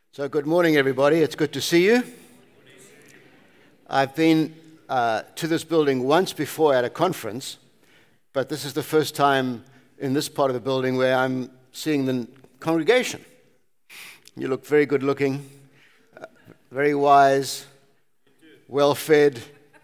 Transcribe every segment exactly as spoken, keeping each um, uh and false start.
So good morning, everybody. It's good to see you. I've been uh, to this building once before at a conference, but this is the first time in this part of the building where I'm seeing the congregation. You look very good looking, uh, very wise, well fed.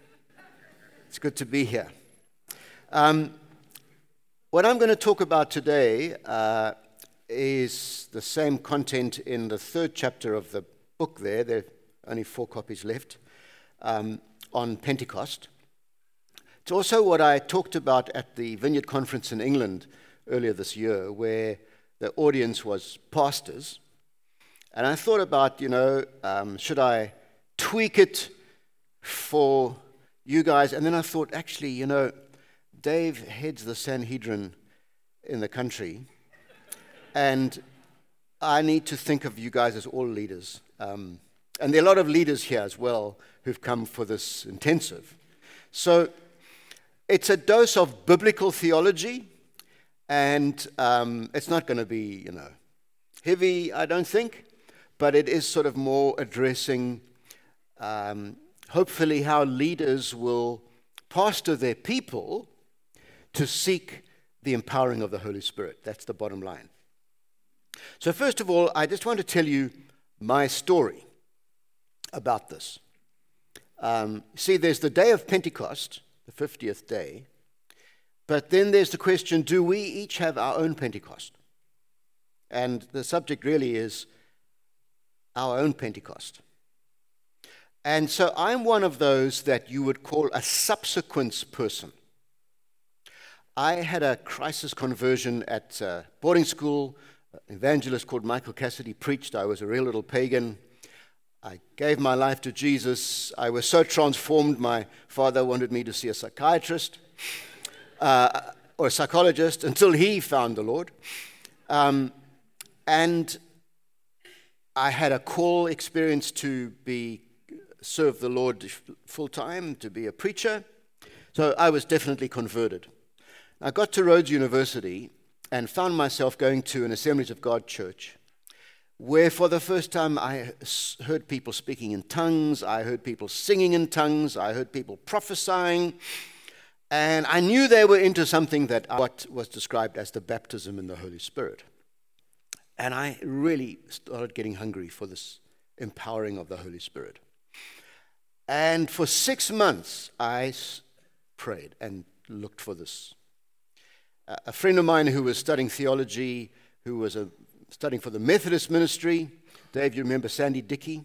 It's good to be here. Um, what I'm going to talk about today uh, is the same content in the third chapter of the book there. There are only four copies left, um, on Pentecost. It's also what I talked about at the Vineyard Conference in England earlier this year, where the audience was pastors. And I thought about, you know, um, should I tweak it for you guys? And then I thought, actually, you know, Dave heads the Sanhedrin in the country. And I need to think of you guys as all leaders. Um, and there are a lot of leaders here as well who've come for this intensive. So it's a dose of biblical theology, and um, it's not going to be, you know, heavy, I don't think, but it is sort of more addressing, um, hopefully, how leaders will pastor their people to seek the empowering of the Holy Spirit. That's the bottom line. So first of all, I just want to tell you my story about this. Um, see, there's the day of Pentecost, the fiftieth day, but then there's the question, do we each have our own Pentecost? And the subject really is our own Pentecost. And so I'm one of those that you would call a subsequence person. I had a crisis conversion at uh, boarding school. An evangelist called Michael Cassidy preached. I was a real little pagan. I gave my life to Jesus. I was so transformed, my father wanted me to see a psychiatrist uh, or a psychologist until he found the Lord. Um, and I had a call experience to be serve the Lord full-time, to be a preacher. So I was definitely converted. I got to Rhodes University and found myself going to an Assemblies of God church where for the first time I heard people speaking in tongues, I heard people singing in tongues, I heard people prophesying, and I knew they were into something that what was described as the baptism in the Holy Spirit. And I really started getting hungry for this empowering of the Holy Spirit. And for six months I prayed and looked for this. A friend of mine who was studying theology, who was a, studying for the Methodist ministry, Dave, you remember Sandy Dickey?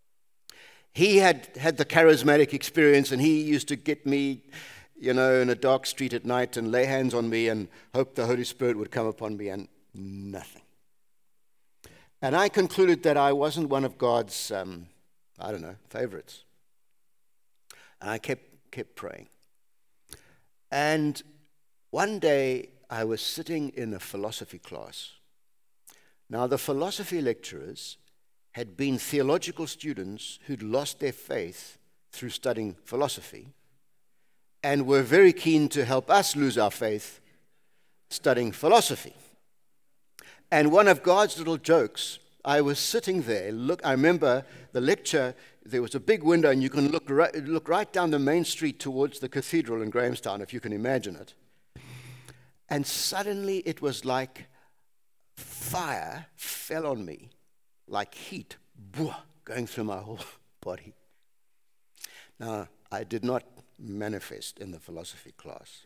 He had had the charismatic experience, and he used to get me, you know, in a dark street at night and lay hands on me and hope the Holy Spirit would come upon me, and nothing. And I concluded that I wasn't one of God's, um, I don't know, favorites. And I kept kept praying. And one day, I was sitting in a philosophy class. Now, the philosophy lecturers had been theological students who'd lost their faith through studying philosophy and were very keen to help us lose our faith studying philosophy. And one of God's little jokes, I was sitting there, look, I remember the lecture, there was a big window and you can look right, look right down the main street towards the cathedral in Grahamstown, if you can imagine it. And suddenly it was like fire fell on me, like heat, going through my whole body. Now, I did not manifest in the philosophy class,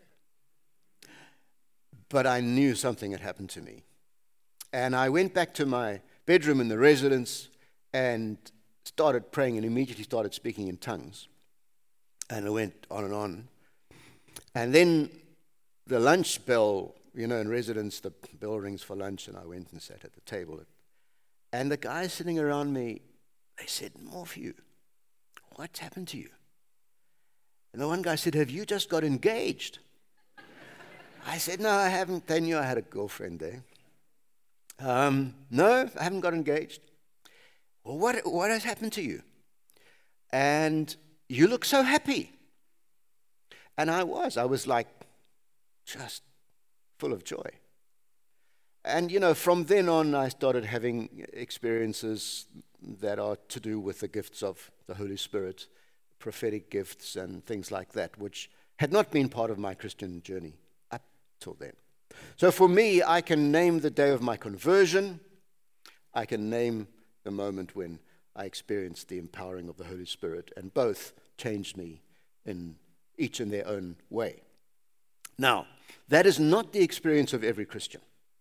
but I knew something had happened to me. And I went back to my bedroom in the residence and started praying and immediately started speaking in tongues. And I went on and on. And then the lunch bell, you know, in residence, the bell rings for lunch, and I went and sat at the table. And the guys sitting around me, they said, Morphew, what's happened to you? And the one guy said, have you just got engaged? I said, no, I haven't. They knew I had a girlfriend there. Um, no, I haven't got engaged. Well, what, what has happened to you? And you look so happy. And I was. I was like, just full of joy. And, you know, from then on, I started having experiences that are to do with the gifts of the Holy Spirit, prophetic gifts and things like that, which had not been part of my Christian journey up till then. So for me, I can name the day of my conversion. I can name the moment when I experienced the empowering of the Holy Spirit, and both changed me in each in their own way. Now, that is not the experience of every Christian.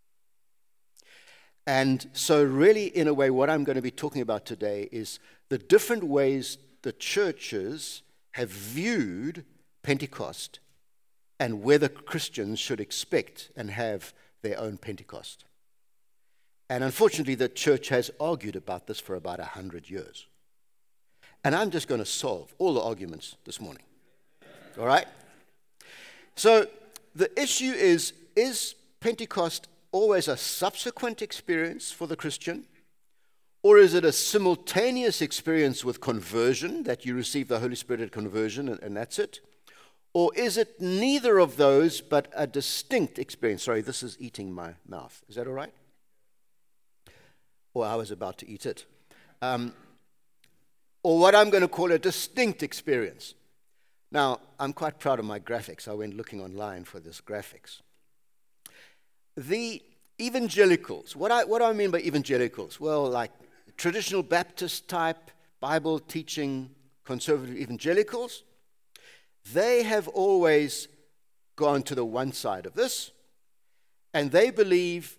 And so really, in a way, what I'm going to be talking about today is the different ways the churches have viewed Pentecost and whether Christians should expect and have their own Pentecost. And unfortunately, the church has argued about this for about a hundred years. And I'm just going to solve all the arguments this morning. All right? So the issue is, is Pentecost always a subsequent experience for the Christian? Or is it a simultaneous experience with conversion, that you receive the Holy Spirit at conversion and, and that's it? Or is it neither of those but a distinct experience? Sorry, this is eating my mouth. Is that all right? Or I was about to eat it. Um, or what I'm going to call a distinct experience. Now, I'm quite proud of my graphics. I went looking online for this graphics. The evangelicals, what I, what do I mean by evangelicals? Well, like traditional Baptist type, Bible teaching, conservative evangelicals, they have always gone to the one side of this, and they believe,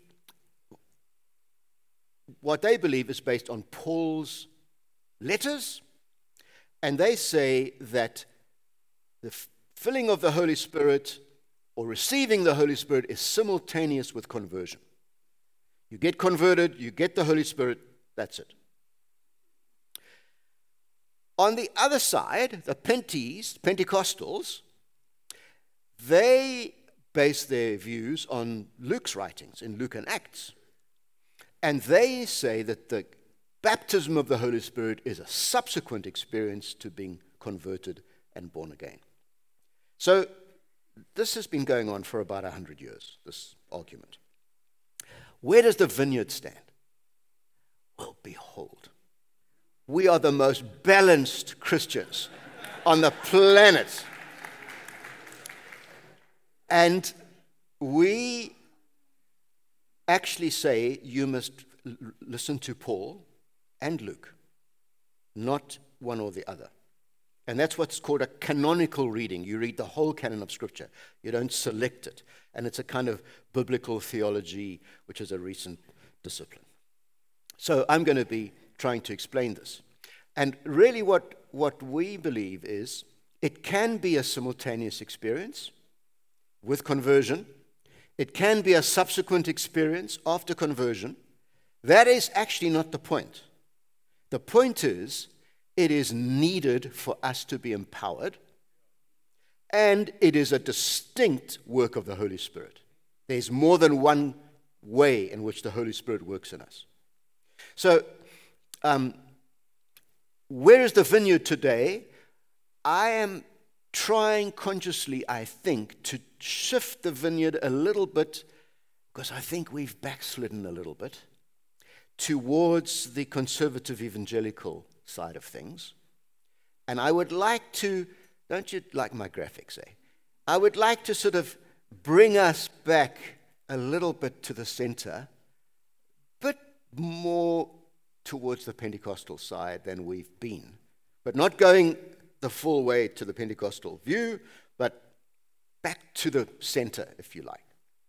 what they believe is based on Paul's letters, and they say that the filling of the Holy Spirit or receiving the Holy Spirit is simultaneous with conversion. You get converted, you get the Holy Spirit, that's it. On the other side, the Pentees, Pentecostals, they base their views on Luke's writings in Luke and Acts. And they say that the baptism of the Holy Spirit is a subsequent experience to being converted and born again. So this has been going on for about one hundred years, this argument. Where does the Vineyard stand? Well, behold, we are the most balanced Christians on the planet. And we actually say you must l- listen to Paul and Luke, not one or the other. And that's what's called a canonical reading. You read the whole canon of Scripture. You don't select it. And it's a kind of biblical theology, which is a recent discipline. So I'm going to be trying to explain this. And really what, what we believe is it can be a simultaneous experience with conversion. It can be a subsequent experience after conversion. That is actually not the point. The point is, it is needed for us to be empowered, and it is a distinct work of the Holy Spirit. There's more than one way in which the Holy Spirit works in us. So, um, where is the Vineyard today? I am trying consciously, I think, to shift the Vineyard a little bit, because I think we've backslidden a little bit, towards the conservative evangelical side of things. And I would like to, don't you like my graphics, eh? I would like to sort of bring us back a little bit to the center, but more towards the Pentecostal side than we've been. But not going the full way to the Pentecostal view, but back to the center, if you like.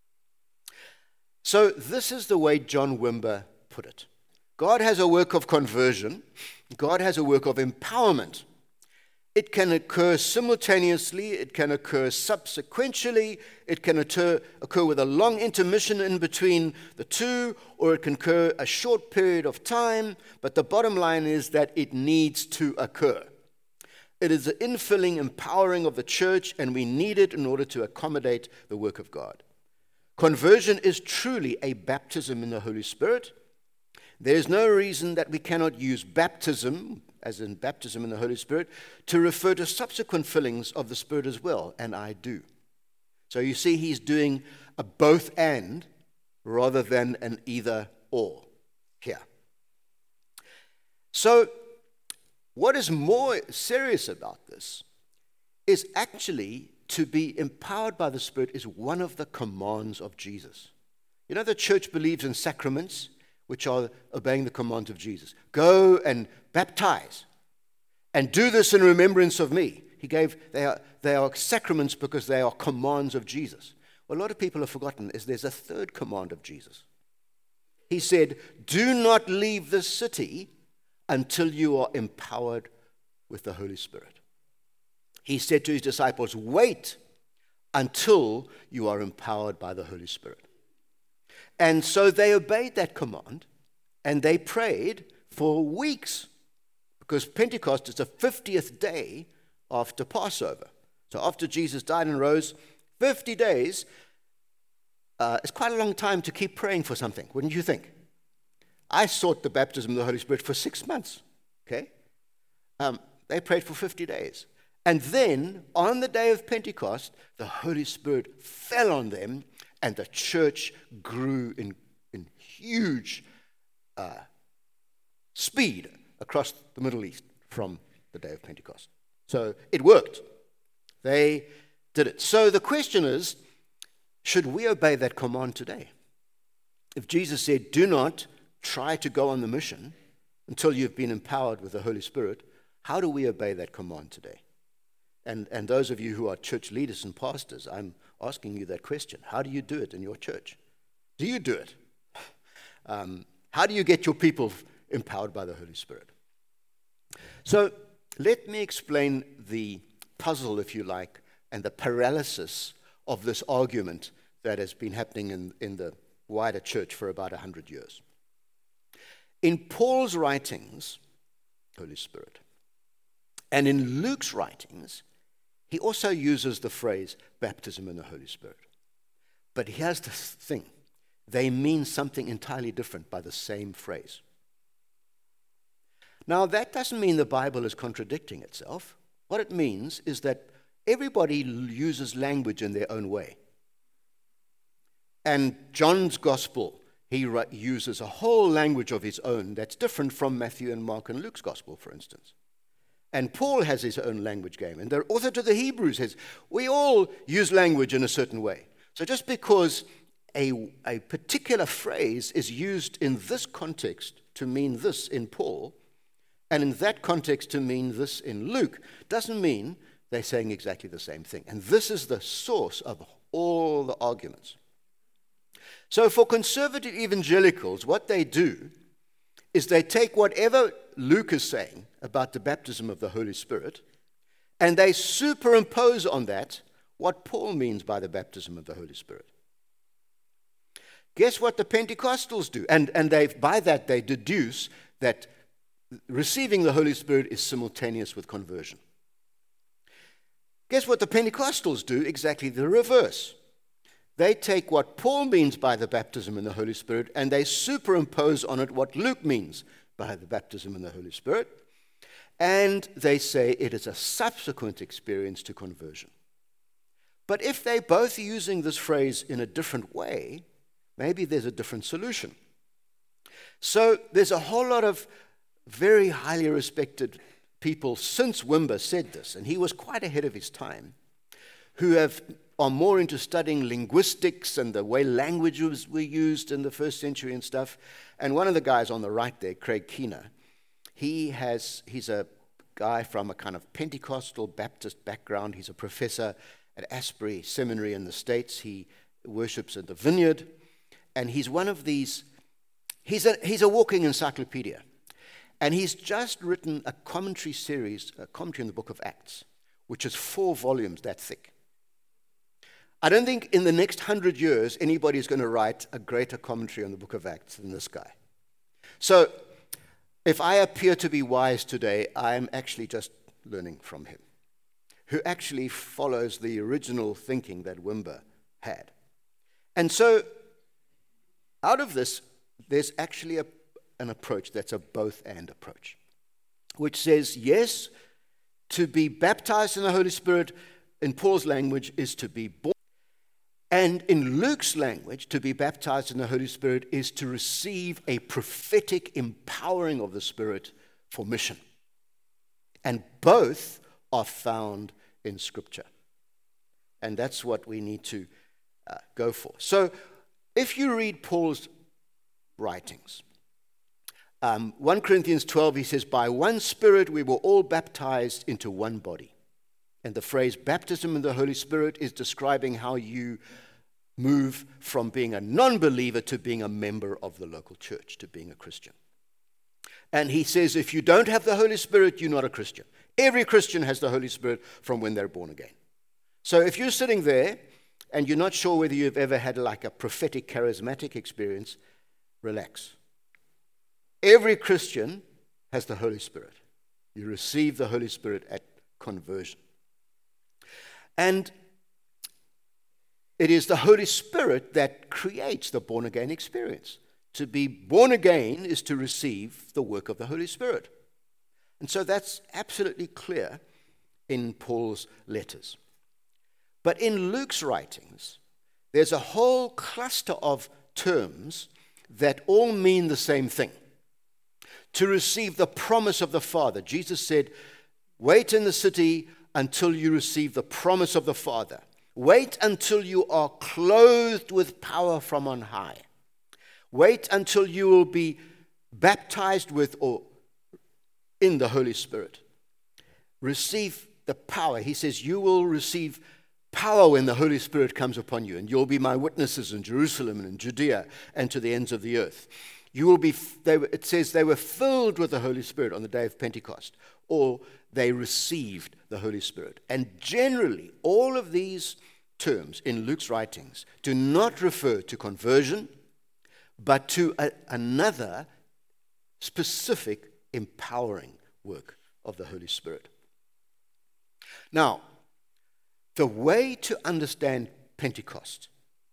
So this is the way John Wimber put it. God has a work of conversion. God has a work of empowerment. It can occur simultaneously. It can occur subsequentially. It can occur, occur with a long intermission in between the two, or it can occur a short period of time. But the bottom line is that it needs to occur. It is the infilling, empowering of the church, and we need it in order to accommodate the work of God. Conversion is truly a baptism in the Holy Spirit. There is no reason that we cannot use baptism, as in baptism in the Holy Spirit, to refer to subsequent fillings of the Spirit as well, and I do. So you see, he's doing a both and rather than an either or here. So, what is more serious about this is actually to be empowered by the Spirit is one of the commands of Jesus. You know, the church believes in sacraments, which are obeying the commands of Jesus. Go and baptize, and do this in remembrance of me. He gave, they are, they are sacraments because they are commands of Jesus. What a lot of people have forgotten is there's a third command of Jesus. He said, do not leave the city until you are empowered with the Holy Spirit. He said to his disciples, wait until you are empowered by the Holy Spirit. And so they obeyed that command, and they prayed for weeks, because Pentecost is the fiftieth day after Passover. So after Jesus died and rose, fifty days uh, is quite a long time to keep praying for something, wouldn't you think? I sought the baptism of the Holy Spirit for six months, okay? Um, they prayed for fifty days. And then, on the day of Pentecost, the Holy Spirit fell on them, and the church grew in, in huge uh, speed across the Middle East from the day of Pentecost. So it worked. They did it. So the question is, should we obey that command today? If Jesus said, do not try to go on the mission until you've been empowered with the Holy Spirit, how do we obey that command today? And, and those of you who are church leaders and pastors, I'm asking you that question. How do you do it in your church? Do you do it? Um, how do you get your people empowered by the Holy Spirit? So let me explain the puzzle, if you like, and the paralysis of this argument that has been happening in, in the wider church for about one hundred years. In Paul's writings, Holy Spirit, and in Luke's writings, he also uses the phrase baptism in the Holy Spirit. But here's the thing. They mean something entirely different by the same phrase. Now, that doesn't mean the Bible is contradicting itself. What it means is that everybody uses language in their own way. And John's gospel, he uses a whole language of his own that's different from Matthew and Mark and Luke's gospel, for instance. And Paul has his own language game. And the author to the Hebrews says, we all use language in a certain way. So just because a, a particular phrase is used in this context to mean this in Paul, and in that context to mean this in Luke, doesn't mean they're saying exactly the same thing. And this is the source of all the arguments. So for conservative evangelicals, what they do is they take whatever Luke is saying about the baptism of the Holy Spirit, and they superimpose on that what Paul means by the baptism of the Holy Spirit. Guess what the Pentecostals do? And, and they, by that they deduce that receiving the Holy Spirit is simultaneous with conversion. Guess what the Pentecostals do? Exactly the reverse. They take what Paul means by the baptism in the Holy Spirit, and they superimpose on it what Luke means by the baptism in the Holy Spirit, and they say it is a subsequent experience to conversion. But if they're both using this phrase in a different way, maybe there's a different solution. So there's a whole lot of very highly respected people since Wimber said this, and he was quite ahead of his time, who have are more into studying linguistics and the way languages were used in the first century and stuff. And one of the guys on the right there, Craig Keener, he has he's a guy from a kind of Pentecostal Baptist background. He's a professor at Asbury Seminary in the States. He worships in the Vineyard, and he's one of these. He's a he's a walking encyclopedia, and he's just written a commentary series, a commentary on the Book of Acts, which is four volumes that thick. I don't think in the next hundred years anybody's going to write a greater commentary on the Book of Acts than this guy. So if I appear to be wise today, I'm actually just learning from him, who actually follows the original thinking that Wimber had. And so out of this, there's actually a, an approach that's a both-and approach, which says, yes, to be baptized in the Holy Spirit, in Paul's language, is to be born. And in Luke's language, to be baptized in the Holy Spirit is to receive a prophetic empowering of the Spirit for mission. And both are found in Scripture. And that's what we need to uh, go for. So if you read Paul's writings, um, First Corinthians twelve, he says, by one Spirit we were all baptized into one body. And the phrase baptism in the Holy Spirit is describing how you move from being a non-believer to being a member of the local church, to being a Christian. And he says, if you don't have the Holy Spirit, you're not a Christian. Every Christian has the Holy Spirit from when they're born again. So if you're sitting there and you're not sure whether you've ever had like a prophetic, charismatic experience, relax. Every Christian has the Holy Spirit. You receive the Holy Spirit at conversion. And it is the Holy Spirit that creates the born-again experience. To be born again is to receive the work of the Holy Spirit. And so that's absolutely clear in Paul's letters. But in Luke's writings, there's a whole cluster of terms that all mean the same thing. To receive the promise of the Father. Jesus said, wait in the city until you receive the promise of the Father. Wait until you are clothed with power from on high. Wait until you will be baptized with or in the Holy Spirit. Receive the power. He says you will receive power when the Holy Spirit comes upon you, and you'll be my witnesses in Jerusalem and in Judea and to the ends of the earth. You will be, they, it says they were filled with the Holy Spirit on the day of Pentecost, or they received the Holy Spirit. And generally, all of these terms in Luke's writings do not refer to conversion, but to a, another specific empowering work of the Holy Spirit. Now, the way to understand Pentecost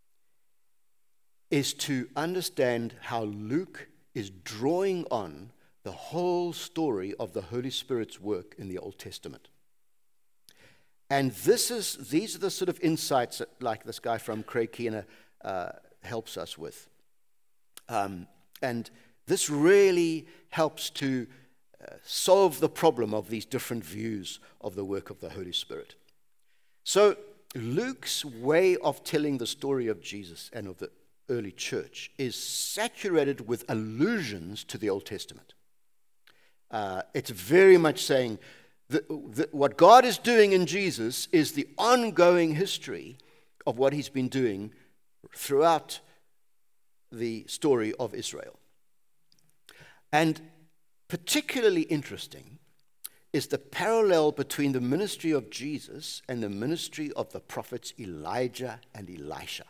is to understand how Luke is drawing on the whole story of the Holy Spirit's work in the Old Testament. And this is these are the sort of insights that, like this guy from Craig Keener uh, helps us with. Um, and this really helps to uh, solve the problem of these different views of the work of the Holy Spirit. So Luke's way of telling the story of Jesus and of the early church is saturated with allusions to the Old Testament. Uh, it's very much saying that, that what God is doing in Jesus is the ongoing history of what he's been doing throughout the story of Israel. And particularly interesting is the parallel between the ministry of Jesus and the ministry of the prophets Elijah and Elisha.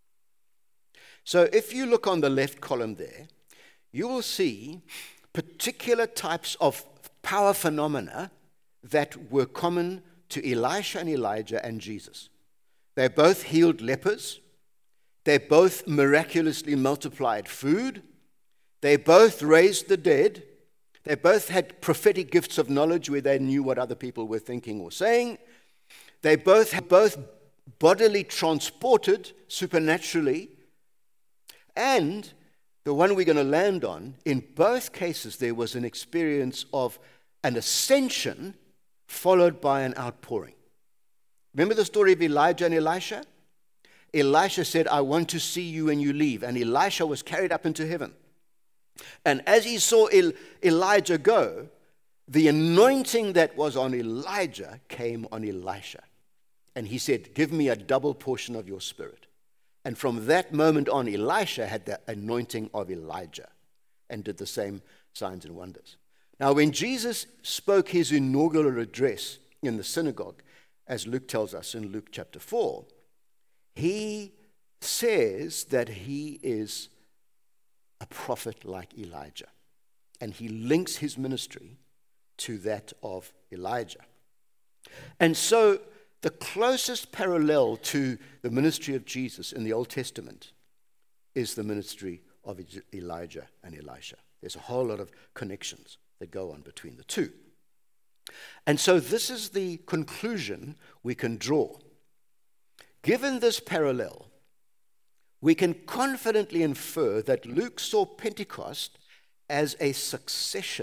So if you look on the left column there, you will see particular types of power phenomena that were common to Elisha and Elijah and Jesus. They both healed lepers. They both miraculously multiplied food. They both raised the dead. They both had prophetic gifts of knowledge where they knew what other people were thinking or saying. They both had both bodily transported supernaturally. And the one we're going to land on, in both cases there was an experience of an ascension followed by an outpouring. Remember the story of Elijah and Elisha? Elisha said, I want to see you when you leave. And Elisha was carried up into heaven. And as he saw El- Elijah go, the anointing that was on Elijah came on Elisha. And he said, give me a double portion of your spirit. And from that moment on, Elisha had the anointing of Elijah and did the same signs and wonders. Now, when Jesus spoke his inaugural address in the synagogue, as Luke tells us in Luke chapter four, he says that he is a prophet like Elijah. And he links his ministry to that of Elijah. And so the closest parallel to the ministry of Jesus in the Old Testament is the ministry of Elijah and Elisha. There's a whole lot of connections that go on between the two. And so this is the conclusion we can draw. Given this parallel, we can confidently infer that Luke saw Pentecost as a succession,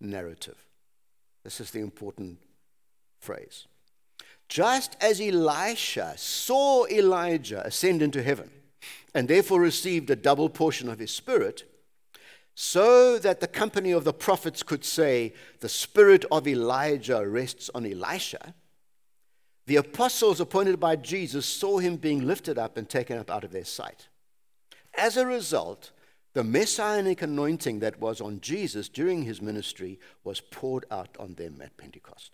narrative. This is the important phrase. Just as Elisha saw Elijah ascend into heaven and therefore received a double portion of his spirit, so that the company of the prophets could say, the spirit of Elijah rests on Elisha, the apostles appointed by Jesus saw him being lifted up and taken up out of their sight. As a result, the messianic anointing that was on Jesus during his ministry was poured out on them at Pentecost.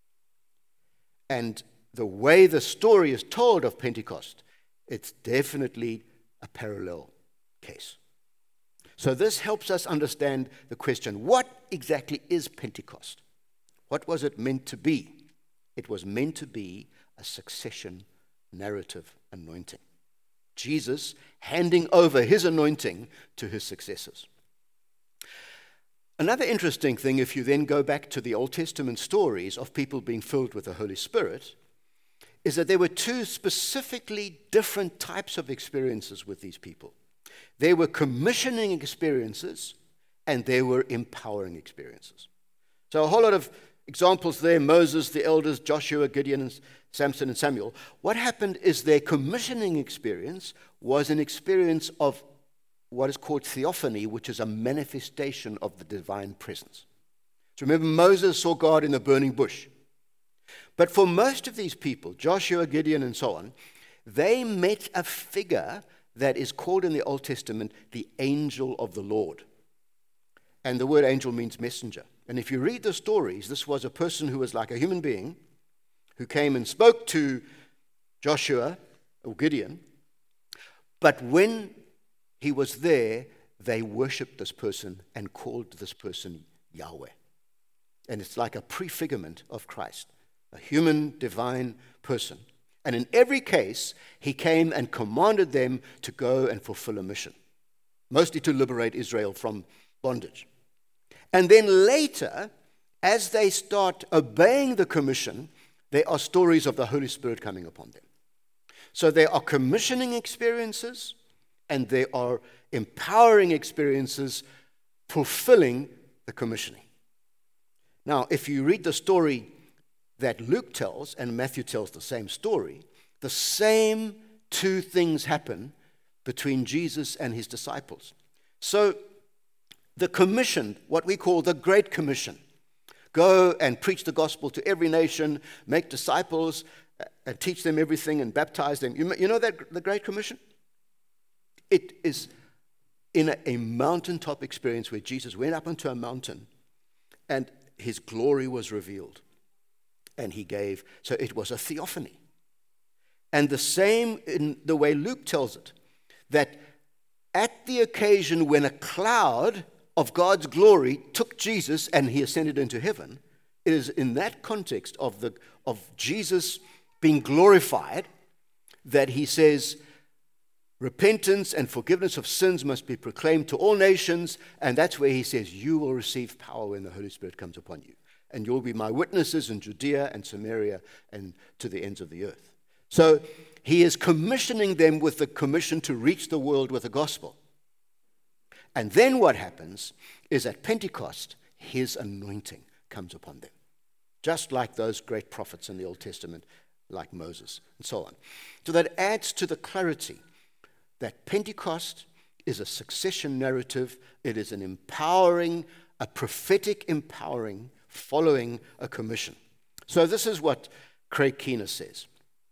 And the way the story is told of Pentecost, it's definitely a parallel case. So this helps us understand the question, what exactly is Pentecost? What was it meant to be? It was meant to be a succession narrative anointing. Jesus handing over his anointing to his successors. Another interesting thing, if you then go back to the Old Testament stories of people being filled with the Holy Spirit, is that there were two specifically different types of experiences with these people. There were commissioning experiences and there were empowering experiences. So a whole lot of examples there, Moses, the elders, Joshua, Gideon, and Samson, and Samuel. What happened is their commissioning experience was an experience of what is called theophany, which is a manifestation of the divine presence. So remember, Moses saw God in the burning bush. But for most of these people, Joshua, Gideon, and so on, they met a figure that is called in the Old Testament the angel of the Lord. And the word angel means messenger. And if you read the stories, this was a person who was like a human being who came and spoke to Joshua or Gideon. But when he was there, they worshipped this person and called this person Yahweh. And it's like a prefigurement of Christ, a human, divine person. And in every case, he came and commanded them to go and fulfill a mission, mostly to liberate Israel from bondage. And then later, as they start obeying the commission, there are stories of the Holy Spirit coming upon them. So there are commissioning experiences and there are empowering experiences fulfilling the commissioning. Now, if you read the story that Luke tells, and Matthew tells the same story, the same two things happen between Jesus and his disciples. So the commission, what we call the Great Commission, go and preach the gospel to every nation, make disciples, and teach them everything and baptize them. You, you know that the Great Commission? It is in a, a mountaintop experience where Jesus went up onto a mountain and his glory was revealed. And he gave, so it was a theophany. And the same in the way Luke tells it, that at the occasion when a cloud of God's glory took Jesus and he ascended into heaven, it is in that context of the of Jesus being glorified that he says, repentance and forgiveness of sins must be proclaimed to all nations, and that's where he says, you will receive power when the Holy Spirit comes upon you. And you'll be my witnesses in Judea and Samaria and to the ends of the earth. So he is commissioning them with the commission to reach the world with the gospel. And then what happens is at Pentecost, his anointing comes upon them. Just like those great prophets in the Old Testament, like Moses and so on. So that adds to the clarity that Pentecost is a succession narrative. It is an empowering, a prophetic empowering following a commission. So this is what Craig Keener says.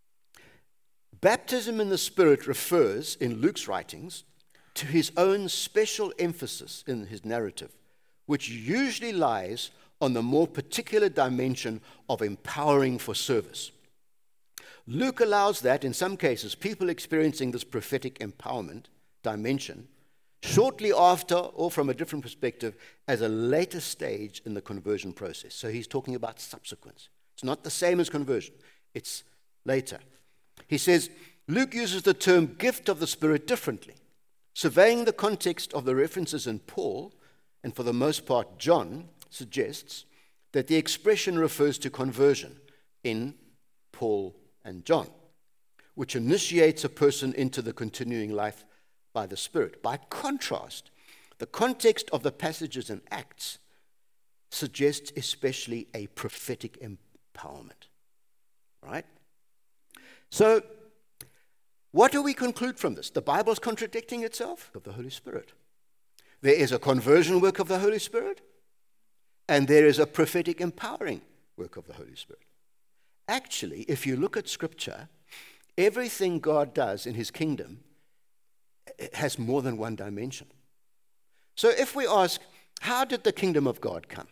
Baptism in the Spirit refers, in Luke's writings, to his own special emphasis in his narrative, which usually lies on the more particular dimension of empowering for service. Luke allows that, in some cases, people experiencing this prophetic empowerment dimension shortly after, or from a different perspective, as a later stage in the conversion process. So he's talking about subsequence. It's not the same as conversion. It's later. He says, Luke uses the term gift of the Spirit differently, surveying the context of the references in Paul, and for the most part John, suggests that the expression refers to conversion in Paul and John, which initiates a person into the continuing life by the Spirit. By contrast, the context of the passages in Acts suggests especially a prophetic empowerment. Right? So, what do we conclude from this? The Bible is contradicting itself of the Holy Spirit. There is a conversion work of the Holy Spirit, and there is a prophetic empowering work of the Holy Spirit. Actually, if you look at Scripture, everything God does in his kingdom has more than one dimension. So if we ask, how did the kingdom of God come?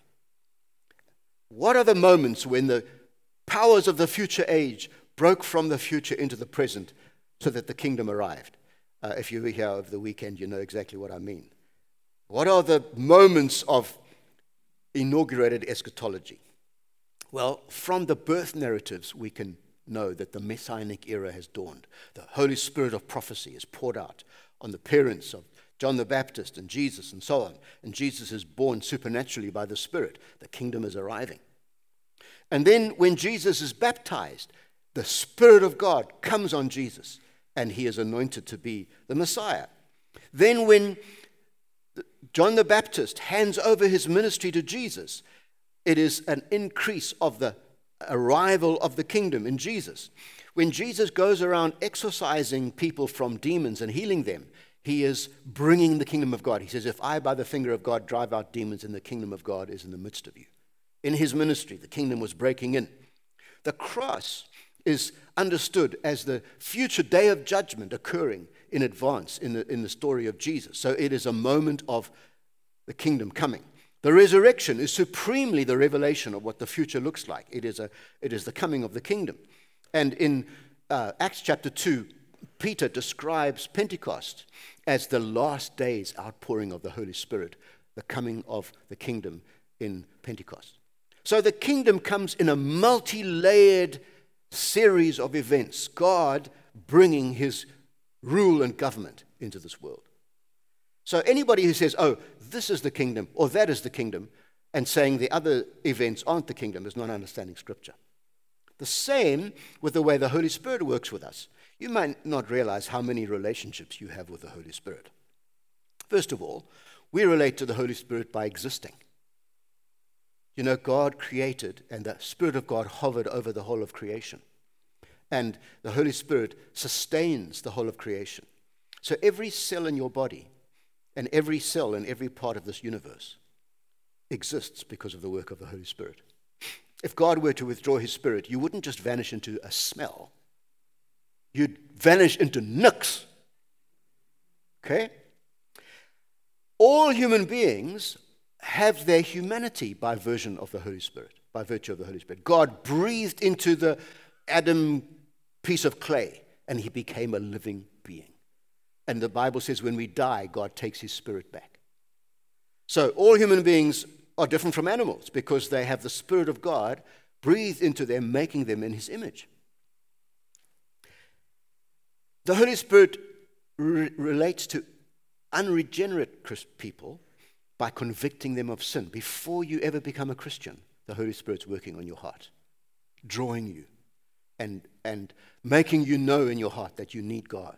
What are the moments when the powers of the future age broke from the future into the present so that the kingdom arrived? Uh, if you were here over the weekend, you know exactly what I mean. What are the moments of inaugurated eschatology? Well, from the birth narratives, we can know that the Messianic era has dawned. The Holy Spirit of prophecy is poured out on the parents of John the Baptist and Jesus and so on. And Jesus is born supernaturally by the Spirit. The kingdom is arriving. And then when Jesus is baptized, the Spirit of God comes on Jesus, and he is anointed to be the Messiah. Then when John the Baptist hands over his ministry to Jesus, it is an increase of the arrival of the kingdom in Jesus. When Jesus goes around exorcising people from demons and healing them, he is bringing the kingdom of God. He says, if I by the finger of God drive out demons, then the kingdom of God is in the midst of you. In his ministry, the kingdom was breaking in. The cross is understood as the future day of judgment occurring in advance in the, in the story of Jesus. So it is a moment of the kingdom coming. The resurrection is supremely the revelation of what the future looks like. It is, a, it is the coming of the kingdom. And in uh, Acts chapter two, Peter describes Pentecost as the last days outpouring of the Holy Spirit, the coming of the kingdom in Pentecost. So the kingdom comes in a multi-layered series of events, God bringing his rule and government into this world. So anybody who says, oh, this is the kingdom, or that is the kingdom, and saying the other events aren't the kingdom is not understanding Scripture. The same with the way the Holy Spirit works with us. You might not realize how many relationships you have with the Holy Spirit. First of all, we relate to the Holy Spirit by existing. You know, God created, and the Spirit of God hovered over the whole of creation. And the Holy Spirit sustains the whole of creation. So every cell in your body and every cell in every part of this universe exists because of the work of the Holy Spirit. If God were to withdraw his Spirit, you wouldn't just vanish into a smell. You'd vanish into nix. Okay? All human beings have their humanity by virtue of the Holy Spirit, by virtue of the Holy Spirit. God breathed into the Adam piece of clay, and he became a living being. And the Bible says when we die, God takes his Spirit back. So all human beings are different from animals because they have the Spirit of God breathed into them, making them in his image. The Holy Spirit re- relates to unregenerate people by convicting them of sin. Before you ever become a Christian, the Holy Spirit's working on your heart, drawing you, and, and making you know in your heart that you need God.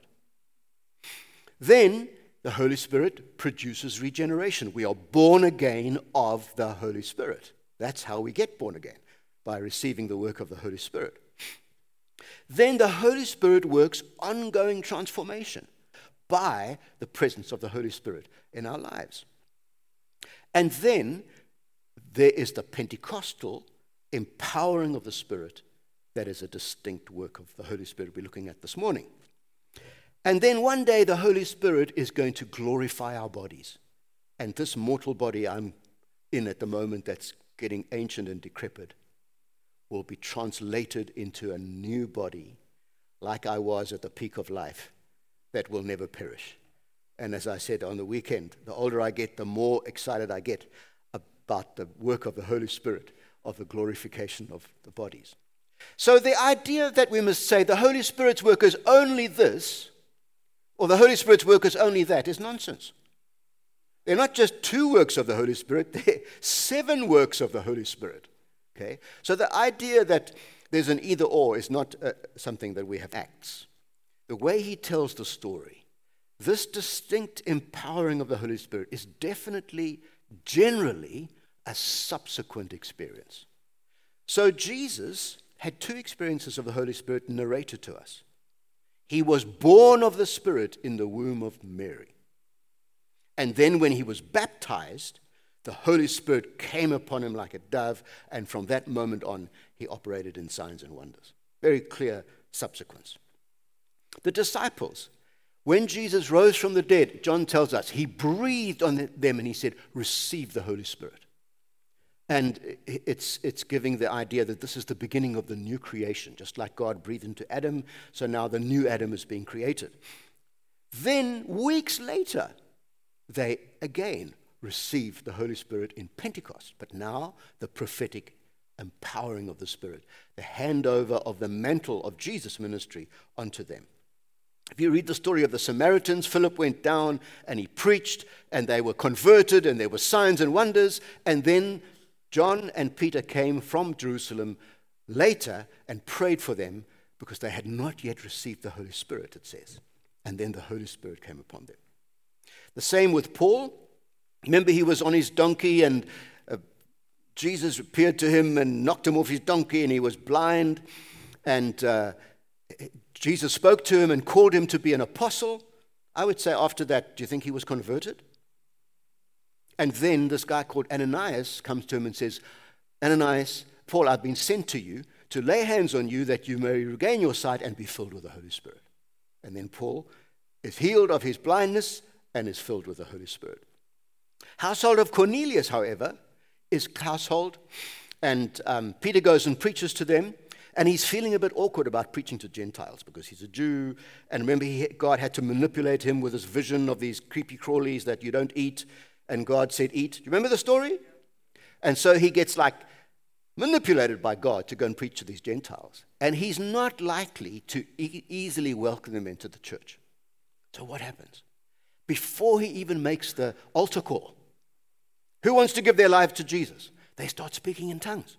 Then the Holy Spirit produces regeneration. We are born again of the Holy Spirit. That's how we get born again, by receiving the work of the Holy Spirit. Then the Holy Spirit works ongoing transformation by the presence of the Holy Spirit in our lives. And then there is the Pentecostal empowering of the Spirit that is a distinct work of the Holy Spirit we're looking at this morning. And then one day the Holy Spirit is going to glorify our bodies. And this mortal body I'm in at the moment that's getting ancient and decrepit will be translated into a new body like I was at the peak of life that will never perish. And as I said on the weekend, the older I get, the more excited I get about the work of the Holy Spirit, of the glorification of the bodies. So the idea that we must say the Holy Spirit's work is only this, or the Holy Spirit's work is only that, is nonsense. They're not just two works of the Holy Spirit, they're seven works of the Holy Spirit. Okay? So the idea that there's an either or is not uh, something that we have acts. The way he tells the story, this distinct empowering of the Holy Spirit is definitely, generally, a subsequent experience. So Jesus had two experiences of the Holy Spirit narrated to us. He was born of the Spirit in the womb of Mary. And then when he was baptized, the Holy Spirit came upon him like a dove, and from that moment on, he operated in signs and wonders. Very clear subsequence. The disciples, when Jesus rose from the dead, John tells us, he breathed on them and he said, receive the Holy Spirit. And it's, it's giving the idea that this is the beginning of the new creation, just like God breathed into Adam, so now the new Adam is being created. Then, weeks later, they again received the Holy Spirit in Pentecost, but now the prophetic empowering of the Spirit, the handover of the mantle of Jesus' ministry onto them. If you read the story of the Samaritans, Philip went down and he preached, and they were converted, and there were signs and wonders, and then John and Peter came from Jerusalem later and prayed for them because they had not yet received the Holy Spirit, it says. And then the Holy Spirit came upon them. The same with Paul. Remember, he was on his donkey and uh, Jesus appeared to him and knocked him off his donkey, and he was blind. And uh, Jesus spoke to him and called him to be an apostle. I would say after that, do you think he was converted? And then this guy called Ananias comes to him and says, Ananias, Paul, I've been sent to you to lay hands on you that you may regain your sight and be filled with the Holy Spirit. And then Paul is healed of his blindness and is filled with the Holy Spirit. Household of Cornelius, however, is household, and um, Peter goes and preaches to them, and he's feeling a bit awkward about preaching to Gentiles because he's a Jew, and remember, he, God had to manipulate him with this vision of these creepy crawlies that you don't eat, and God said, eat. Do you remember the story? And so he gets like manipulated by God to go and preach to these Gentiles, and he's not likely to e- easily welcome them into the church. So what happens? Before he even makes the altar call, who wants to give their life to Jesus? They start speaking in tongues.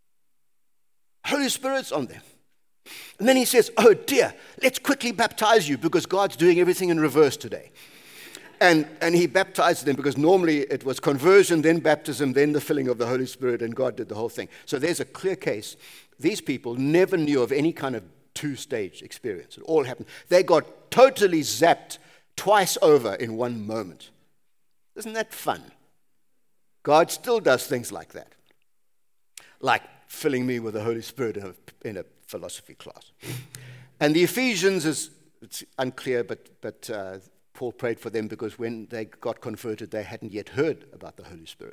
Holy Spirit's on them. And then he says, oh dear, let's quickly baptize you because God's doing everything in reverse today. And, and he baptized them because normally it was conversion, then baptism, then the filling of the Holy Spirit, and God did the whole thing. So there's a clear case. These people never knew of any kind of two-stage experience. It all happened. They got totally zapped twice over in one moment. Isn't that fun? God still does things like that. Like filling me with the Holy Spirit in a, in a philosophy class. And the Ephesians is it's unclear, but, but uh, Paul prayed for them because when they got converted, they hadn't yet heard about the Holy Spirit.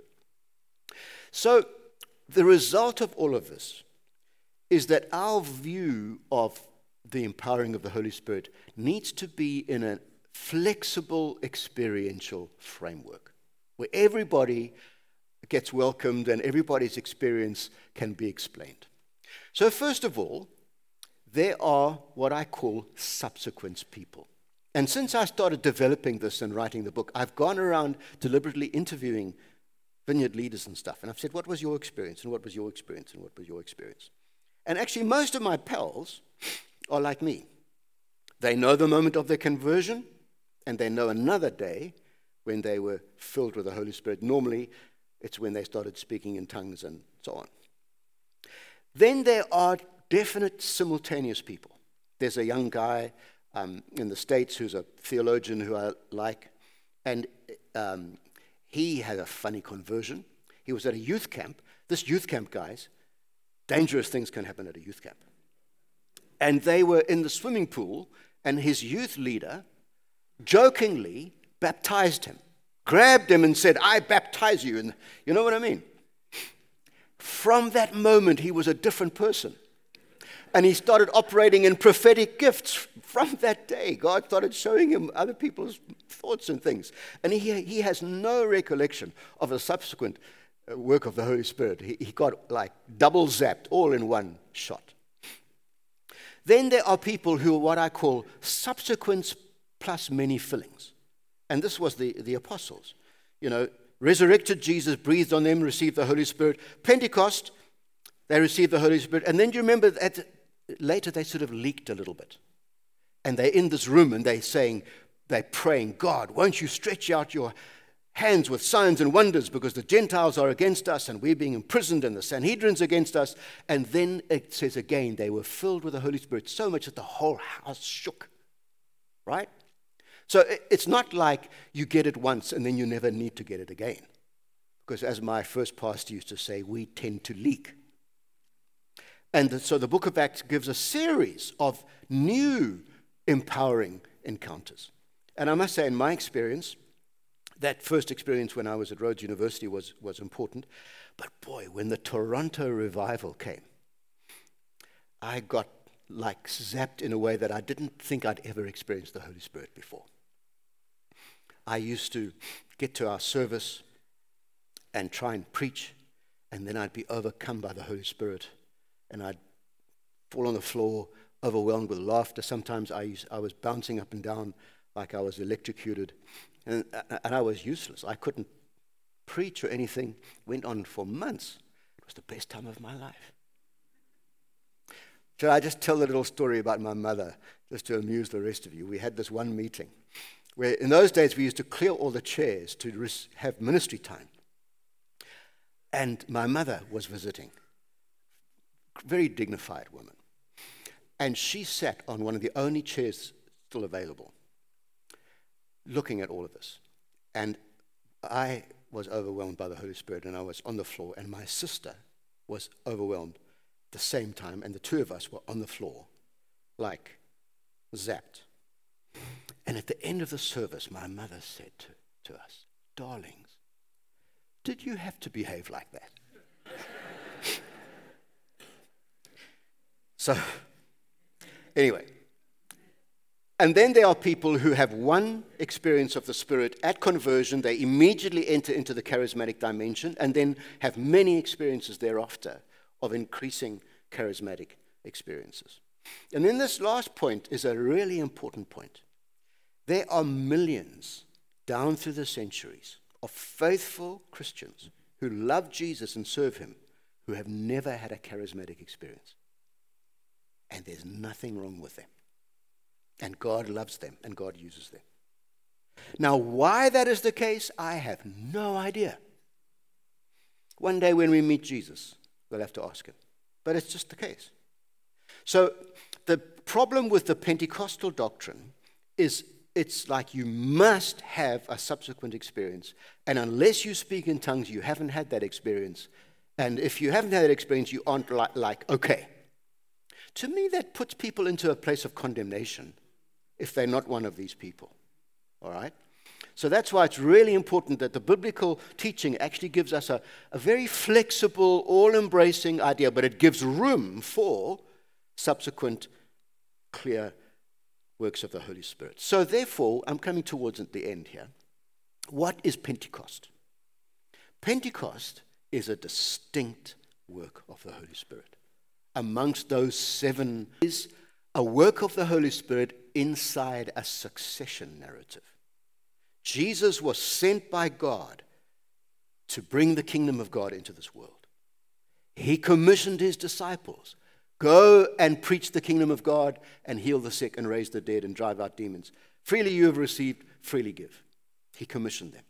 So the result of all of this is that our view of the empowering of the Holy Spirit needs to be in a flexible experiential framework where everybody gets welcomed and everybody's experience can be explained. So first of all, there are what I call subsequent people. And since I started developing this and writing the book, I've gone around deliberately interviewing vineyard leaders and stuff. And I've said, what was your experience? And what was your experience? And what was your experience? And actually, most of my pals are like me. They know the moment of their conversion, and they know another day when they were filled with the Holy Spirit. Normally, it's when they started speaking in tongues and so on. Then there are definite simultaneous people. There's a young guy um, in the States who's a theologian who I like, and um, he had a funny conversion. He was at a youth camp. This youth camp, guys, dangerous things can happen at a youth camp. And they were in the swimming pool, and his youth leader jokingly baptized him, grabbed him and said, I baptize you. And you know what I mean? From that moment, he was a different person. And he started operating in prophetic gifts from that day. God started showing him other people's thoughts and things. And he, he has no recollection of a subsequent work of the Holy Spirit. He, he got like double zapped, all in one shot. Then there are people who are what I call subsequent plus many fillings. And this was the, the apostles. You know, resurrected Jesus, breathed on them, received the Holy Spirit. Pentecost, they received the Holy Spirit. And then do you remember that later they sort of leaked a little bit. And they're in this room and they're saying, they're praying, God, won't you stretch out your hands with signs and wonders because the Gentiles are against us and we're being imprisoned and the Sanhedrin's against us. And then it says again, they were filled with the Holy Spirit so much that the whole house shook, right? So it's not like you get it once and then you never need to get it again. Because as my first pastor used to say, we tend to leak. And so the book of Acts gives a series of new empowering encounters. And I must say, in my experience, that first experience when I was at Rhodes University was, was important. But boy, when the Toronto revival came, I got like zapped in a way that I didn't think I'd ever experienced the Holy Spirit before. I used to get to our service and try and preach, and then I'd be overcome by the Holy Spirit, and I'd fall on the floor, overwhelmed with laughter. Sometimes I, used, I was bouncing up and down like I was electrocuted, and, and I was useless. I couldn't preach or anything. Went on for months. It was the best time of my life. Shall I just tell a little story about my mother, just to amuse the rest of you? We had this one meeting where in those days we used to clear all the chairs to have ministry time. And my mother was visiting, very dignified woman. And she sat on one of the only chairs still available, looking at all of this. And I was overwhelmed by the Holy Spirit, and I was on the floor, and my sister was overwhelmed at the same time, and the two of us were on the floor, like zapped. And at the end of the service, my mother said to, to us, "Darlings, did you have to behave like that?" So, anyway. And then there are people who have one experience of the Spirit at conversion. They immediately enter into the charismatic dimension and then have many experiences thereafter of increasing charismatic experiences. And then this last point is a really important point. There are millions down through the centuries of faithful Christians who love Jesus and serve him who have never had a charismatic experience. And there's nothing wrong with them. And God loves them and God uses them. Now, why that is the case, I have no idea. One day when we meet Jesus, we'll have to ask him. But it's just the case. So the problem with the Pentecostal doctrine is it's like you must have a subsequent experience. And unless you speak in tongues, you haven't had that experience. And if you haven't had that experience, you aren't like, like okay. To me, that puts people into a place of condemnation if they're not one of these people. All right? So that's why it's really important that the biblical teaching actually gives us a, a very flexible, all-embracing idea, but it gives room for subsequent clear works of the Holy Spirit. So therefore, I'm coming towards the end here. What is Pentecost? Pentecost is a distinct work of the Holy Spirit. Amongst those seven is a work of the Holy Spirit inside a succession narrative. Jesus was sent by God to bring the kingdom of God into this world. He commissioned his disciples, go and preach the kingdom of God and heal the sick and raise the dead and drive out demons. Freely you have received, freely give. He commissioned them.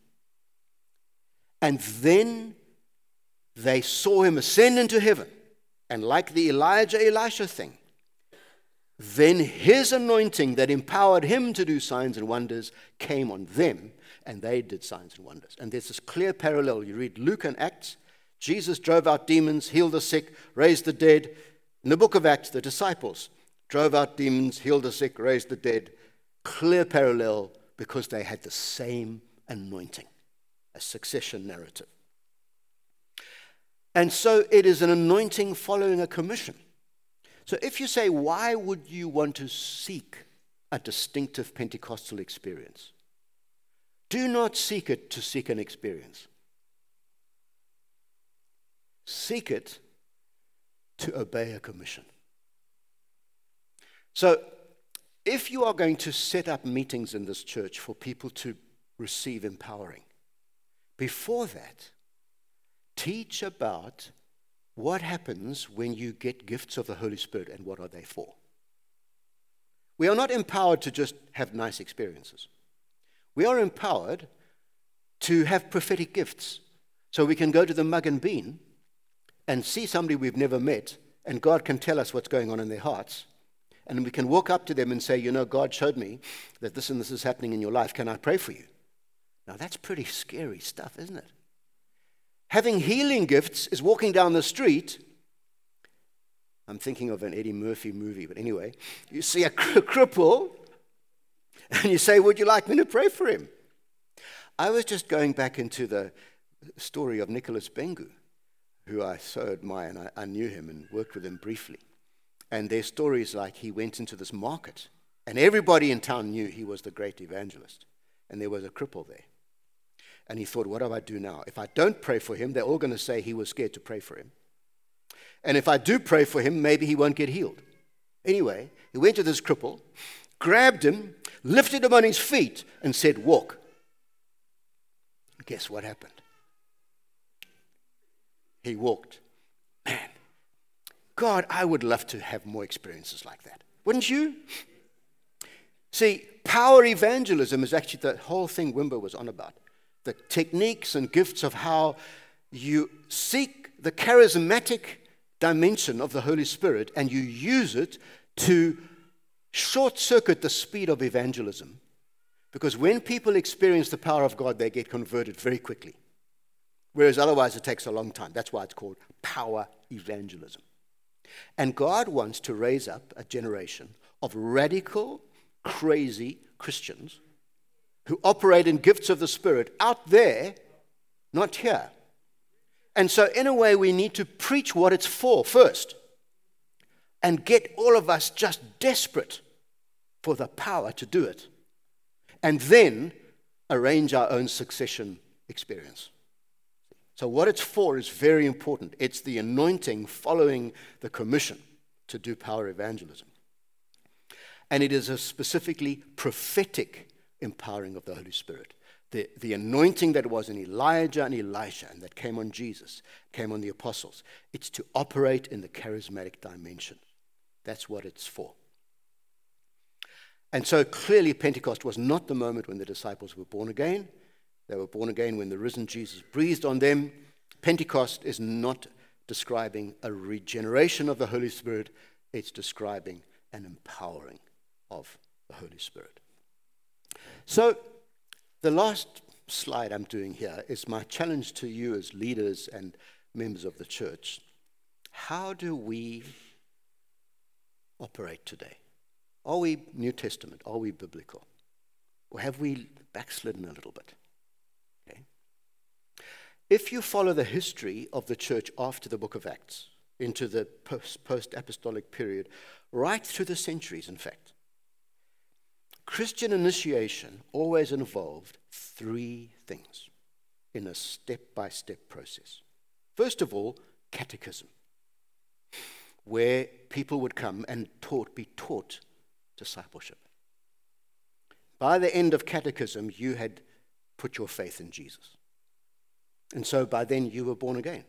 And then they saw him ascend into heaven. And like the Elijah-Elisha thing, then his anointing that empowered him to do signs and wonders came on them, and they did signs and wonders. And there's this clear parallel. You read Luke and Acts, Jesus drove out demons, healed the sick, raised the dead. In the book of Acts, the disciples drove out demons, healed the sick, raised the dead. Clear parallel because they had the same anointing, a succession narrative. And so it is an anointing following a commission. So if you say, why would you want to seek a distinctive Pentecostal experience? Do not seek it to seek an experience. Seek it to obey a commission. So if you are going to set up meetings in this church for people to receive empowering, before that, teach about what happens when you get gifts of the Holy Spirit and what are they for. We are not empowered to just have nice experiences. We are empowered to have prophetic gifts. So we can go to the Mug and Bean and see somebody we've never met, and God can tell us what's going on in their hearts. And we can walk up to them and say, you know, God showed me that this and this is happening in your life. Can I pray for you? Now, that's pretty scary stuff, isn't it? Having healing gifts is walking down the street. I'm thinking of an Eddie Murphy movie, but anyway, you see a cripple, and you say, would you like me to pray for him? I was just going back into the story of Nicholas Bengu, who I so admire, and I, I knew him and worked with him briefly. And their story is like he went into this market, and everybody in town knew he was the great evangelist, and there was a cripple there. And he thought, what do I do now? If I don't pray for him, they're all going to say he was scared to pray for him. And if I do pray for him, maybe he won't get healed. Anyway, he went to this cripple, grabbed him, lifted him on his feet, and said, walk. Guess what happened? He walked. Man, God, I would love to have more experiences like that. Wouldn't you? See, power evangelism is actually the whole thing Wimber was on about. The techniques and gifts of how you seek the charismatic dimension of the Holy Spirit and you use it to short-circuit the speed of evangelism. Because when people experience the power of God, they get converted very quickly. Whereas otherwise it takes a long time. That's why it's called power evangelism. And God wants to raise up a generation of radical, crazy Christians who operate in gifts of the Spirit out there, not here. And so in a way we need to preach what it's for first and get all of us just desperate for the power to do it. And then arrange our own succession experience. So what it's for is very important. It's the anointing following the commission to do power evangelism. And it is a specifically prophetic empowering of the Holy Spirit. The, the anointing that was in Elijah and Elisha and that came on Jesus, came on the apostles. It's to operate in the charismatic dimension. That's what it's for. And so clearly Pentecost was not the moment when the disciples were born again. They were born again when the risen Jesus breathed on them. Pentecost is not describing a regeneration of the Holy Spirit. It's describing an empowering of the Holy Spirit. So the last slide I'm doing here is my challenge to you as leaders and members of the church. How do we operate today? Are we New Testament? Are we biblical? Or have we backslidden a little bit? Okay. If you follow the history of the church after the book of Acts, into the post, post-apostolic period, right through the centuries, in fact, Christian initiation always involved three things in a step-by-step process. First of all, catechism, where people would come and taught, be taught discipleship. By the end of catechism, you had put your faith in Jesus. And so by then you were born again.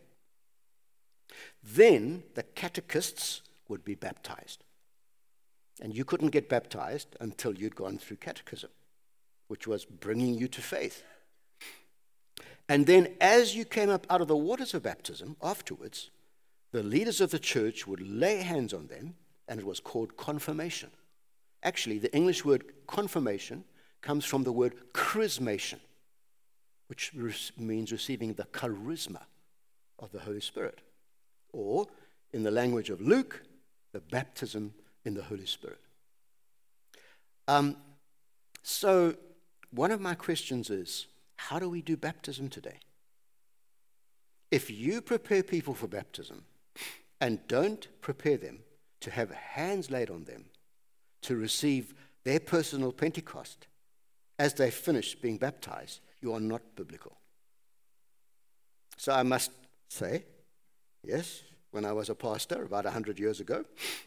Then the catechists would be baptized. And you couldn't get baptized until you'd gone through catechism, which was bringing you to faith. And then as you came up out of the waters of baptism afterwards, the leaders of the church would lay hands on them, and it was called confirmation. Actually, the English word confirmation comes from the word chrismation, which means receiving the charisma of the Holy Spirit. Or, in the language of Luke, the baptism in the Holy Spirit. Um, so, one of my questions is, how do we do baptism today? If you prepare people for baptism and don't prepare them to have hands laid on them to receive their personal Pentecost as they finish being baptized, you are not biblical. So I must say, yes, when I was a pastor about one hundred years ago,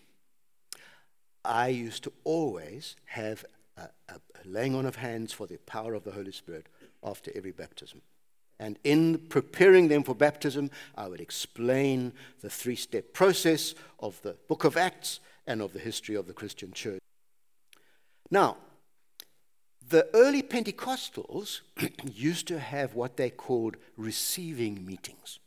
I used to always have a, a, a laying on of hands for the power of the Holy Spirit after every baptism. And in preparing them for baptism, I would explain the three-step process of the book of Acts and of the history of the Christian church. Now, the early Pentecostals used to have what they called receiving meetings.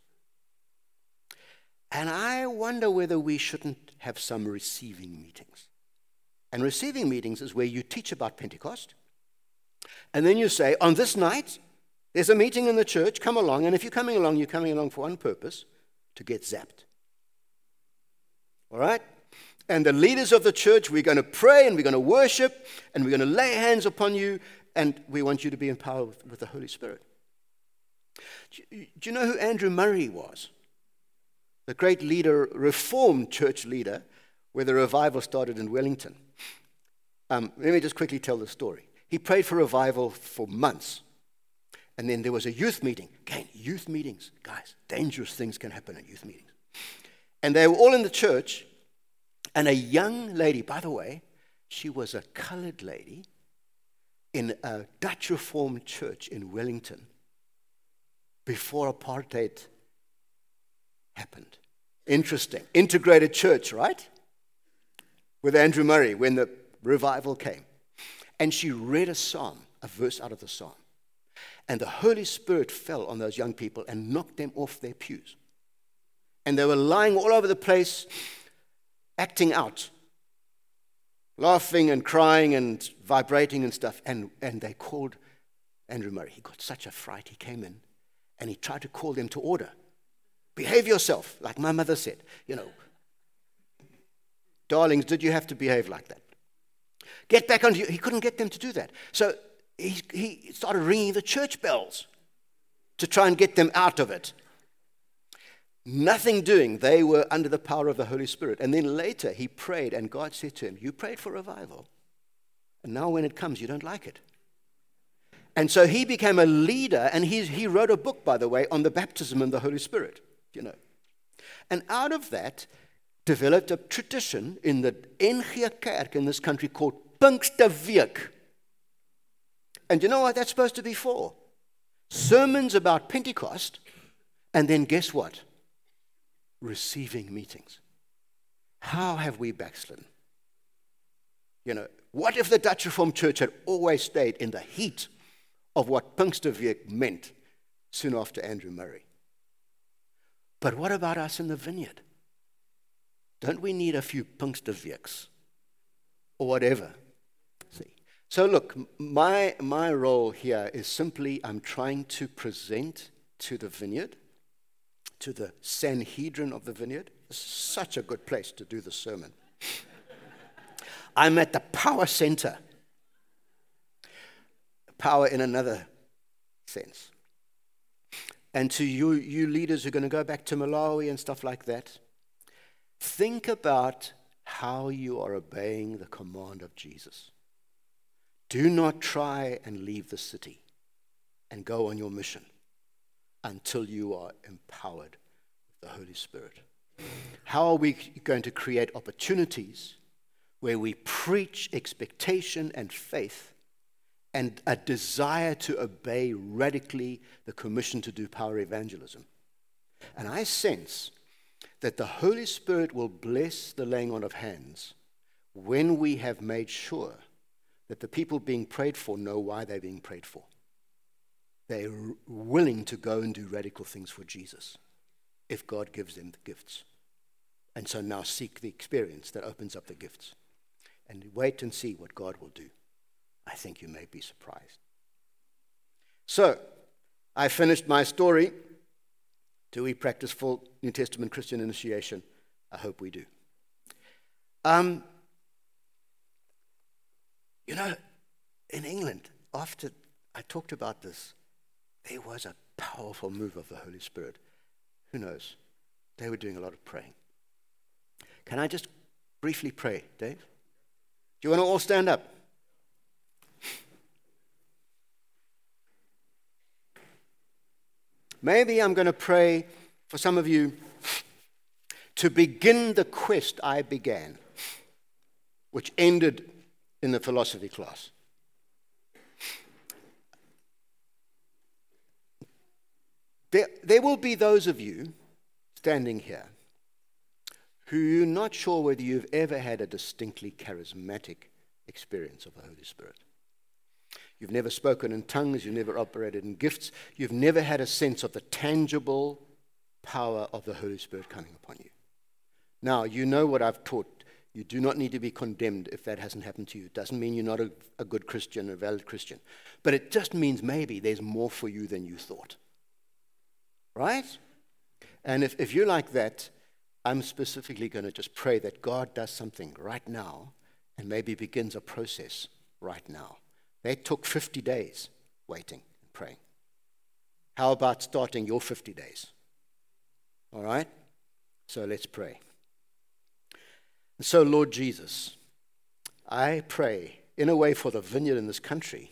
And I wonder whether we shouldn't have some receiving meetings. And receiving meetings is where you teach about Pentecost, and then you say, on this night, there's a meeting in the church, come along, and if you're coming along, you're coming along for one purpose, to get zapped. All right? And the leaders of the church, we're going to pray, and we're going to worship, and we're going to lay hands upon you, and we want you to be empowered with, with the Holy Spirit. Do you, do you know who Andrew Murray was? The great leader, Reformed church leader, where the revival started in Wellington. Um, let me just quickly tell the story. He prayed for revival for months. And then there was a youth meeting. Again, youth meetings. Guys, dangerous things can happen at youth meetings. And they were all in the church. And a young lady, by the way, she was a colored lady in a Dutch Reformed church in Wellington before apartheid happened. Interesting. Integrated church, right? With Andrew Murray when the revival came. And she read a psalm, a verse out of the psalm. And the Holy Spirit fell on those young people and knocked them off their pews. And they were lying all over the place, acting out, laughing and crying and vibrating and stuff. And, and they called Andrew Murray. He got such a fright. He came in and he tried to call them to order. Behave yourself, like my mother said. You know, darlings, did you have to behave like that? Get back on you. He couldn't get them to do that. So he, he started ringing the church bells to try and get them out of it. Nothing doing. They were under the power of the Holy Spirit. And then later he prayed, and God said to him, you prayed for revival, and now when it comes, you don't like it. And so he became a leader, and he, he wrote a book, by the way, on the baptism in the Holy Spirit, you know. And out of that developed a tradition in the N G Kerk in this country called Pinksterweek. And you know what that's supposed to be for? Sermons about Pentecost, and then guess what? Receiving meetings. How have we backslidden? You know, what if the Dutch Reformed Church had always stayed in the heat of what Pinksterweek meant soon after Andrew Murray? But what about us in the vineyard? Don't we need a few Pinksterweeks or whatever? See. So look, my, my role here is simply I'm trying to present to the vineyard, to the Sanhedrin of the vineyard. It's such a good place to do the sermon. I'm at the power center. Power in another sense. And to you, you leaders who are going to go back to Malawi and stuff like that, think about how you are obeying the command of Jesus. Do not try and leave the city and go on your mission until you are empowered with the Holy Spirit. How are we going to create opportunities where we preach expectation and faith and a desire to obey radically the commission to do power evangelism? And I sense that the Holy Spirit will bless the laying on of hands when we have made sure that the people being prayed for know why they're being prayed for. They're willing to go and do radical things for Jesus if God gives them the gifts. And so now seek the experience that opens up the gifts. And wait and see what God will do. I think you may be surprised. So, I finished my story. Do we practice full New Testament Christian initiation? I hope we do. Um, you know, in England, after I talked about this, there was a powerful move of the Holy Spirit. Who knows? They were doing a lot of praying. Can I just briefly pray, Dave? Do you want to all stand up? Maybe I'm going to pray for some of you to begin the quest I began, which ended in the philosophy class. There, there will be those of you standing here who you're not sure whether you've ever had a distinctly charismatic experience of the Holy Spirit. You've never spoken in tongues. You've never operated in gifts. You've never had a sense of the tangible power of the Holy Spirit coming upon you. Now, you know what I've taught. You do not need to be condemned if that hasn't happened to you. It doesn't mean you're not a, a good Christian, a valid Christian. But it just means maybe there's more for you than you thought. Right? And if, if you're like that, I'm specifically going to just pray that God does something right now and maybe begins a process right now. They took fifty days waiting and praying. How about starting your fifty days? All right? So let's pray. And so, Lord Jesus, I pray in a way for the vineyard in this country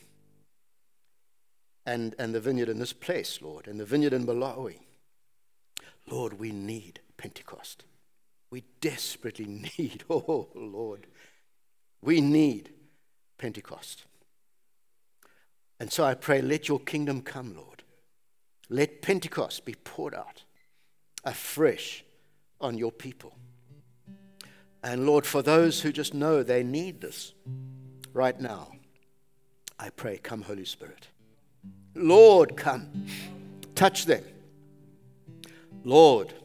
and, and the vineyard in this place, Lord, and the vineyard in Malawi. Lord, we need Pentecost. We desperately need, oh Lord, we need Pentecost. And so I pray, let your kingdom come, Lord. Let Pentecost be poured out afresh on your people. And Lord, for those who just know they need this right now, I pray, come Holy Spirit. Lord, come. Touch them. Lord,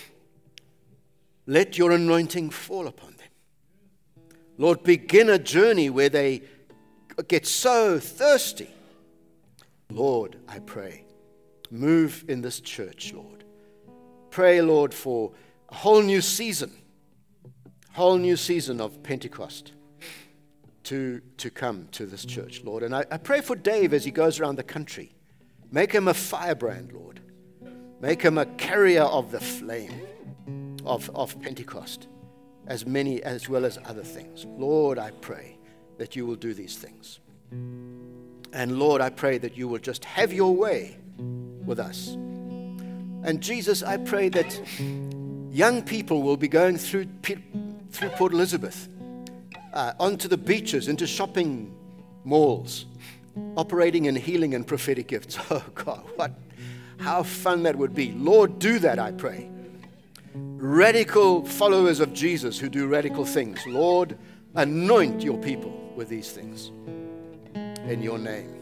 let your anointing fall upon them. Lord, begin a journey where they get so thirsty. Lord, I pray, move in this church, Lord. Pray, Lord, for a whole new season, whole new season of Pentecost to, to come to this church, Lord. And I, I pray for Dave as he goes around the country. Make him a firebrand, Lord. Make him a carrier of the flame of, of Pentecost, as many as well as other things. Lord, I pray that you will do these things. And Lord, I pray that you will just have your way with us. And Jesus, I pray that young people will be going through, through Port Elizabeth, uh, onto the beaches, into shopping malls, operating in healing and prophetic gifts. Oh God, what, how fun that would be. Lord, do that, I pray. Radical followers of Jesus who do radical things. Lord, anoint your people with these things. In your name.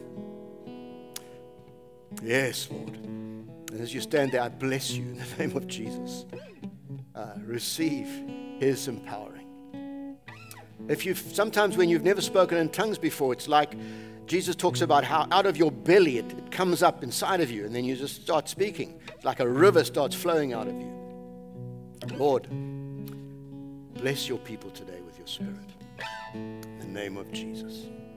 Yes, Lord. And as you stand there, I bless you in the name of Jesus. Uh, receive his empowering. If you've sometimes when you've never spoken in tongues before, it's like Jesus talks about how out of your belly it, it comes up inside of you, and then you just start speaking. It's like a river starts flowing out of you. Lord, bless your people today with your Spirit. In the name of Jesus.